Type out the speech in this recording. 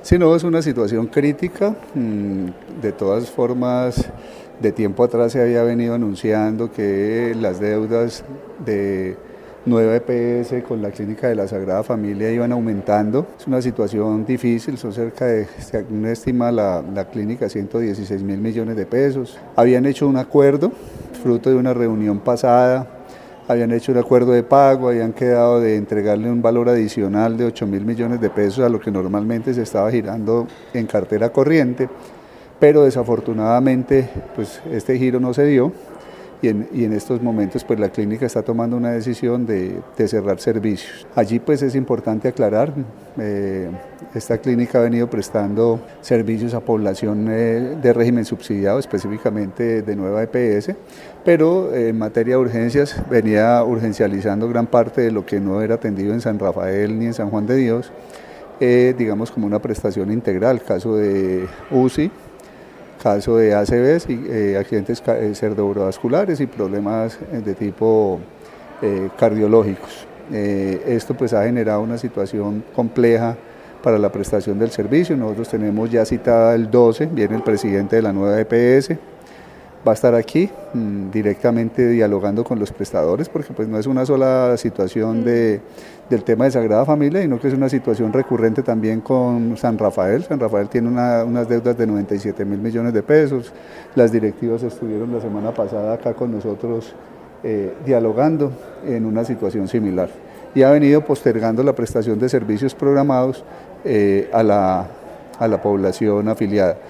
Sí, no, es una situación crítica. De todas formas, de tiempo atrás se había venido anunciando que las deudas de nueva EPS con la Clínica de la Sagrada Familia iban aumentando. Es una situación difícil, son cerca de, según estima la clínica, 116.000 millones de pesos. Habían hecho un acuerdo, fruto de una reunión pasada, habían hecho un acuerdo de pago, habían quedado de entregarle un valor adicional de 8.000 millones de pesos a lo que normalmente se estaba girando en cartera corriente, pero desafortunadamente pues este giro no se dio y en estos momentos pues la clínica está tomando una decisión de cerrar servicios. Allí pues es importante aclarar, esta clínica ha venido prestando servicios a población de régimen subsidiado, específicamente de nueva EPS, pero en materia de urgencias venía urgencializando gran parte de lo que no era atendido en San Rafael ni en San Juan de Dios, digamos como una prestación integral, caso de UCI, caso de ACVs y accidentes cerebrovasculares y problemas de tipo cardiológicos. Esto pues ha generado una situación compleja para la prestación del servicio. Nosotros tenemos ya citada el 12, viene el presidente de la nueva EPS, va a estar aquí directamente dialogando con los prestadores, porque pues no es una sola situación del tema de Sagrada Familia, sino que es una situación recurrente también con San Rafael. San Rafael tiene unas deudas de 97.000 millones de pesos. Las directivas estuvieron la semana pasada acá con nosotros dialogando en una situación similar y ha venido postergando la prestación de servicios programados a la población afiliada.